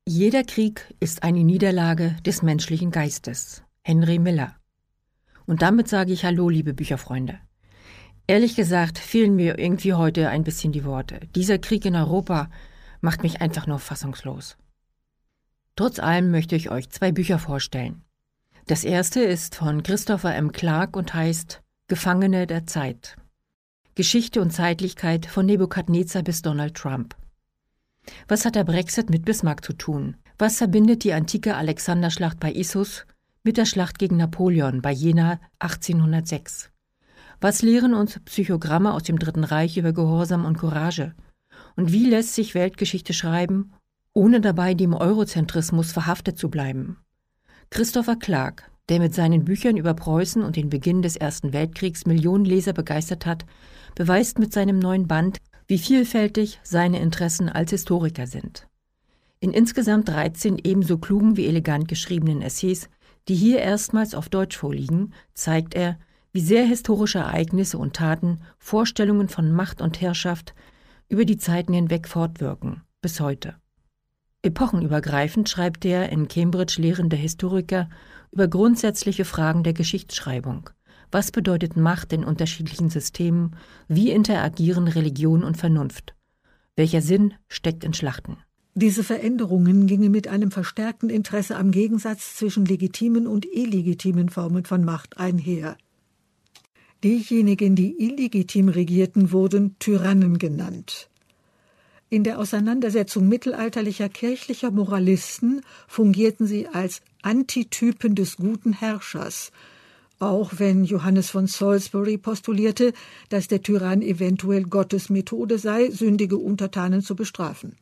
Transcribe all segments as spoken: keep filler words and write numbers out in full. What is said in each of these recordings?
Jeder Krieg ist eine Niederlage des menschlichen Geistes. Henry Miller. Und damit sage ich Hallo, liebe Bücherfreunde. Ehrlich gesagt fehlen mir irgendwie heute ein bisschen die Worte. Dieser Krieg in Europa macht mich einfach nur fassungslos. Trotz allem möchte ich euch zwei Bücher vorstellen. Das erste ist von Christopher M. Clark und heißt Gefangene der Zeit. Geschichte und Zeitlichkeit von Nebukadnezar bis Donald Trump. Was hat der Brexit mit Bismarck zu tun? Was verbindet die antike Alexanderschlacht bei Issus mit der Schlacht gegen Napoleon bei Jena achtzehnhundertsechs? Was lehren uns Psychogramme aus dem Dritten Reich über Gehorsam und Courage? Und wie lässt sich Weltgeschichte schreiben, ohne dabei dem Eurozentrismus verhaftet zu bleiben? Christopher Clark, der mit seinen Büchern über Preußen und den Beginn des Ersten Weltkriegs Millionen Leser begeistert hat, beweist mit seinem neuen Band, wie vielfältig seine Interessen als Historiker sind. In insgesamt dreizehn ebenso klugen wie elegant geschriebenen Essays, die hier erstmals auf Deutsch vorliegen, zeigt er, wie sehr historische Ereignisse und Taten Vorstellungen von Macht und Herrschaft über die Zeiten hinweg fortwirken, bis heute. Epochenübergreifend schreibt der in Cambridge lehrende Historiker über grundsätzliche Fragen der Geschichtsschreibung. Was bedeutet Macht in unterschiedlichen Systemen? Wie interagieren Religion und Vernunft? Welcher Sinn steckt in Schlachten? Diese Veränderungen gingen mit einem verstärkten Interesse am Gegensatz zwischen legitimen und illegitimen Formen von Macht einher. Diejenigen, die illegitim regierten, wurden Tyrannen genannt. In der Auseinandersetzung mittelalterlicher kirchlicher Moralisten fungierten sie als Antitypen des guten Herrschers, auch wenn Johannes von Salisbury postulierte, dass der Tyrann eventuell Gottes Methode sei, sündige Untertanen zu bestrafen.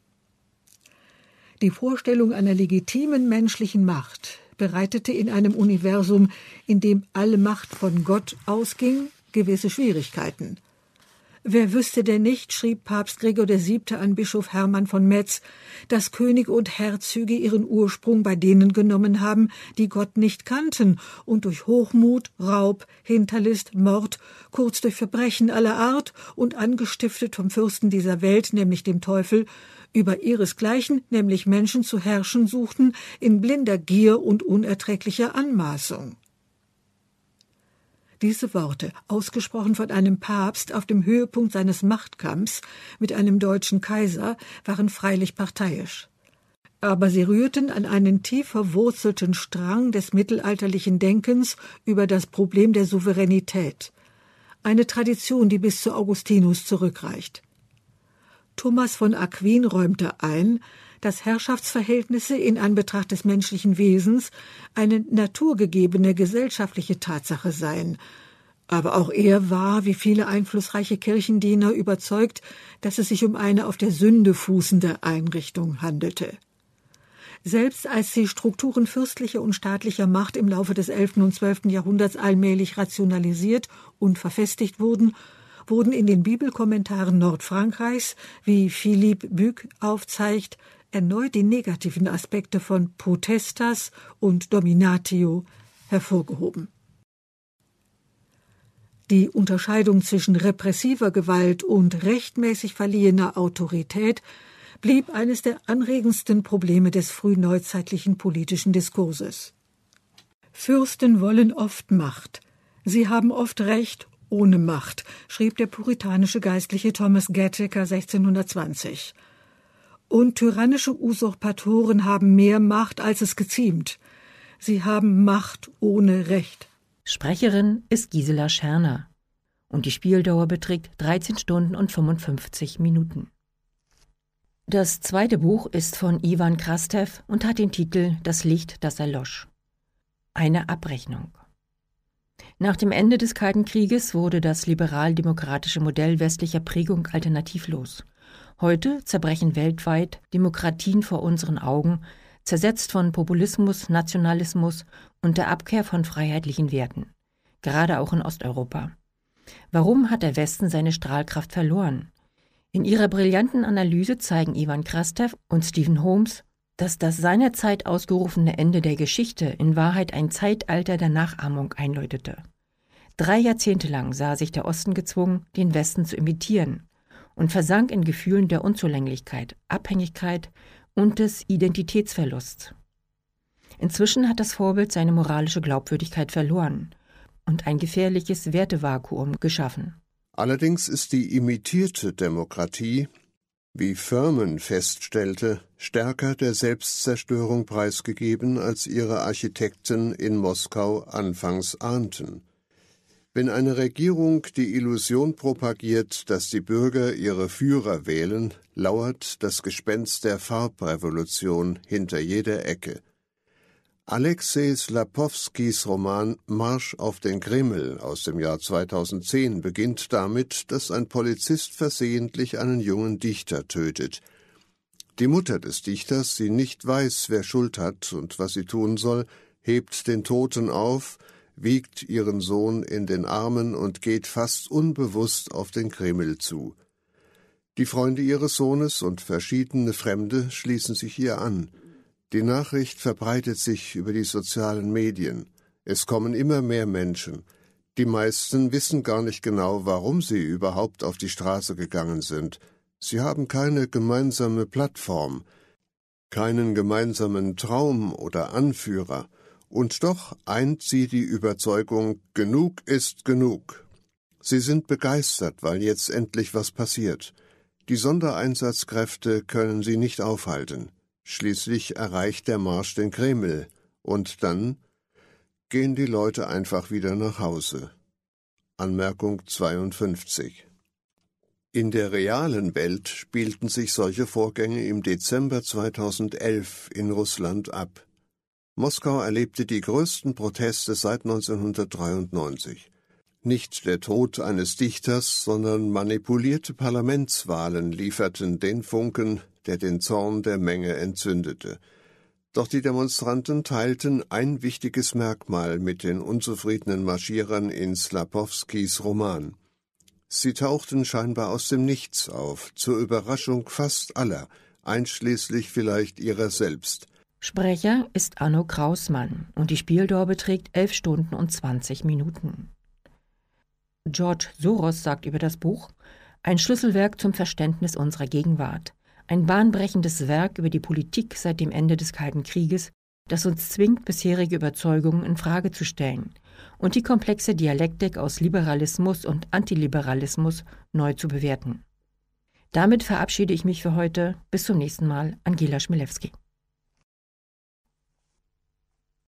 Die Vorstellung einer legitimen menschlichen Macht bereitete in einem Universum, in dem alle Macht von Gott ausging, gewisse Schwierigkeiten. Wer wüsste denn nicht, schrieb Papst Gregor der Siebte an Bischof Hermann von Metz, dass Könige und Herzöge ihren Ursprung bei denen genommen haben, die Gott nicht kannten und durch Hochmut, Raub, Hinterlist, Mord, kurz durch Verbrechen aller Art und angestiftet vom Fürsten dieser Welt, nämlich dem Teufel, über ihresgleichen, nämlich Menschen, zu herrschen suchten, in blinder Gier und unerträglicher Anmaßung. Diese Worte, ausgesprochen von einem Papst auf dem Höhepunkt seines Machtkampfs mit einem deutschen Kaiser, waren freilich parteiisch. Aber sie rührten an einen tief verwurzelten Strang des mittelalterlichen Denkens über das Problem der Souveränität, eine Tradition, die bis zu Augustinus zurückreicht. Thomas von Aquin räumte ein, dass Herrschaftsverhältnisse in Anbetracht des menschlichen Wesens eine naturgegebene gesellschaftliche Tatsache seien. Aber auch er war, wie viele einflussreiche Kirchendiener, überzeugt, dass es sich um eine auf der Sünde fußende Einrichtung handelte. Selbst als die Strukturen fürstlicher und staatlicher Macht im Laufe des elften und zwölften Jahrhunderts allmählich rationalisiert und verfestigt wurden, wurden in den Bibelkommentaren Nordfrankreichs, wie Philippe Buc aufzeigt, erneut die negativen Aspekte von Potestas und Dominatio hervorgehoben. Die Unterscheidung zwischen repressiver Gewalt und rechtmäßig verliehener Autorität blieb eines der anregendsten Probleme des frühneuzeitlichen politischen Diskurses. Fürsten wollen oft Macht. Sie haben oft Recht ohne Macht, schrieb der puritanische Geistliche Thomas Gatteker sechzehnhundertzwanzig. Und tyrannische Usurpatoren haben mehr Macht, als es geziemt. Sie haben Macht ohne Recht. Sprecherin ist Gisela Scherner und die Spieldauer beträgt dreizehn Stunden und fünfundfünfzig Minuten. Das zweite Buch ist von Iwan Krastev und hat den Titel »Das Licht, das erlosch«. Eine Abrechnung. Nach dem Ende des Kalten Krieges wurde das liberal-demokratische Modell westlicher Prägung alternativlos. Heute zerbrechen weltweit Demokratien vor unseren Augen, zersetzt von Populismus, Nationalismus und der Abkehr von freiheitlichen Werten, gerade auch in Osteuropa. Warum hat der Westen seine Strahlkraft verloren? In ihrer brillanten Analyse zeigen Iwan Krastev und Stephen Holmes, dass das seinerzeit ausgerufene Ende der Geschichte in Wahrheit ein Zeitalter der Nachahmung einläutete. Drei Jahrzehnte lang sah sich der Osten gezwungen, den Westen zu imitieren und versank in Gefühlen der Unzulänglichkeit, Abhängigkeit und des Identitätsverlusts. Inzwischen hat das Vorbild seine moralische Glaubwürdigkeit verloren und ein gefährliches Wertevakuum geschaffen. Allerdings ist die imitierte Demokratie, wie Furman feststellte, stärker der Selbstzerstörung preisgegeben, als ihre Architekten in Moskau anfangs ahnten. Wenn eine Regierung die Illusion propagiert, dass die Bürger ihre Führer wählen, lauert das Gespenst der Farbrevolution hinter jeder Ecke. Alexei Slapowskis Roman »Marsch auf den Kreml« aus dem Jahr zweitausendzehn beginnt damit, dass ein Polizist versehentlich einen jungen Dichter tötet. Die Mutter des Dichters, die nicht weiß, wer Schuld hat und was sie tun soll, hebt den Toten auf, wiegt ihren Sohn in den Armen und geht fast unbewusst auf den Kreml zu. Die Freunde ihres Sohnes und verschiedene Fremde schließen sich ihr an. Die Nachricht verbreitet sich über die sozialen Medien. Es kommen immer mehr Menschen. Die meisten wissen gar nicht genau, warum sie überhaupt auf die Straße gegangen sind. Sie haben keine gemeinsame Plattform, keinen gemeinsamen Traum oder Anführer. Und doch eint sie die Überzeugung, genug ist genug. Sie sind begeistert, weil jetzt endlich was passiert. Die Sondereinsatzkräfte können sie nicht aufhalten. Schließlich erreicht der Marsch den Kreml, und dann gehen die Leute einfach wieder nach Hause. Anmerkung zweiundfünfzig. In der realen Welt spielten sich solche Vorgänge im Dezember zweitausendelf in Russland ab. Moskau erlebte die größten Proteste seit neunzehnhundertdreiundneunzig. Nicht der Tod eines Dichters, sondern manipulierte Parlamentswahlen lieferten den Funken, der den Zorn der Menge entzündete. Doch die Demonstranten teilten ein wichtiges Merkmal mit den unzufriedenen Marschierern in Slapowskis Roman. Sie tauchten scheinbar aus dem Nichts auf, zur Überraschung fast aller, einschließlich vielleicht ihrer selbst. Sprecher ist Anno Krausmann und die Spieldauer beträgt elf Stunden und zwanzig Minuten. George Soros sagt über das Buch: Ein Schlüsselwerk zum Verständnis unserer Gegenwart. Ein bahnbrechendes Werk über die Politik seit dem Ende des Kalten Krieges, das uns zwingt, bisherige Überzeugungen in Frage zu stellen und die komplexe Dialektik aus Liberalismus und Antiliberalismus neu zu bewerten. Damit verabschiede ich mich für heute. Bis zum nächsten Mal. Angela Schmilewski.